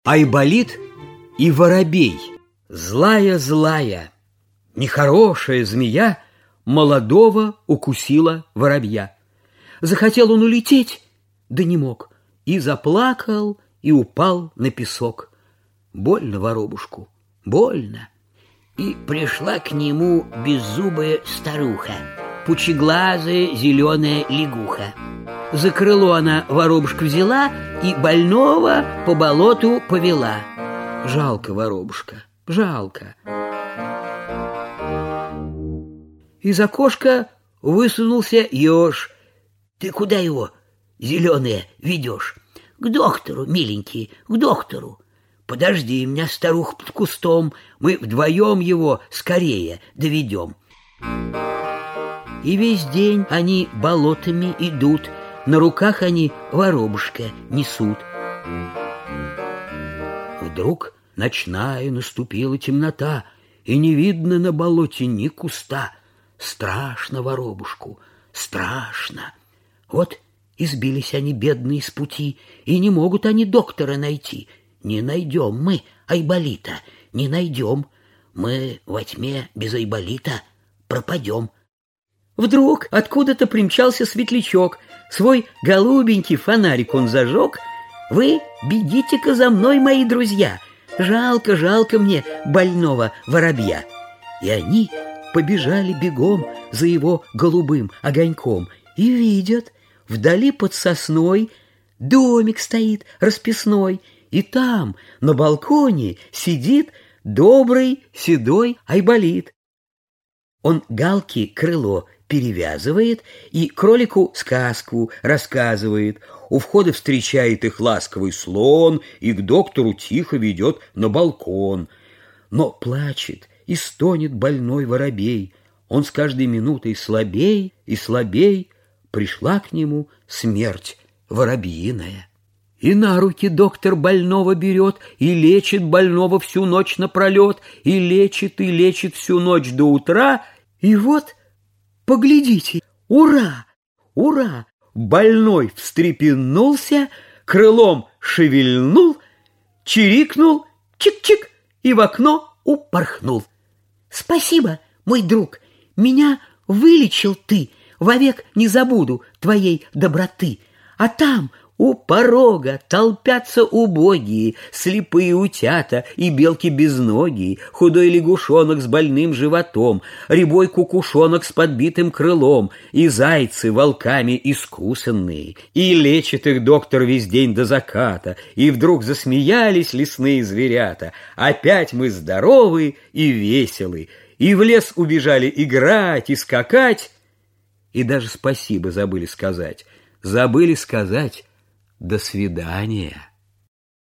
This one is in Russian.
Айболит и воробей. Злая-злая, нехорошая змея молодого укусила воробья. Захотел он улететь, да не мог, и заплакал, и упал на песок. Больно воробушку, больно. И пришла к нему беззубая старуха, пучеглазая зеленая лягуха. За крыло она воробушку взяла и больного по болоту повела. Жалко воробушка, жалко. Из окошка высунулся еж. Ты куда его, зеленое, ведешь? К доктору, миленький, к доктору. Подожди меня, старуха, под кустом, мы вдвоем его скорее доведем. И весь день они болотами идут, на руках они воробушка несут. Вдруг ночная наступила темнота, и не видно на болоте ни куста. Страшно воробушку, страшно. Вот и сбились они, бедные, с пути, и не могут они доктора найти. Не найдем мы Айболита, не найдем. Мы во тьме без Айболита пропадем. Вдруг откуда-то примчался светлячок, свой голубенький фонарик он зажег. Вы бегите-ка за мной, мои друзья, жалко, жалко мне больного воробья. И они побежали бегом за его голубым огоньком и видят, вдали под сосной домик стоит расписной, и там на балконе сидит добрый седой Айболит. Он галке крыло перевязывает и кролику сказку рассказывает. У входа встречает их ласковый слон и к доктору тихо ведет на балкон. Но плачет и стонет больной воробей. Он с каждой минутой слабей и слабей. Пришла к нему смерть воробьиная. И на руки доктор больного берет, и лечит больного всю ночь напролет, и лечит всю ночь до утра. И вот, поглядите, ура, ура! Больной встрепенулся, крылом шевельнул, чирикнул, чик-чик, и в окно упорхнул. Спасибо, мой друг, меня вылечил ты, вовек не забуду твоей доброты. А там у порога толпятся убогие, слепые утята и белки безногие, худой лягушонок с больным животом, рябой кукушонок с подбитым крылом, и зайцы волками искусанные. И лечит их доктор весь день до заката, и вдруг засмеялись лесные зверята. Опять мы здоровы и веселы, и в лес убежали играть и скакать, и даже спасибо забыли сказать. Забыли сказать «до свидания».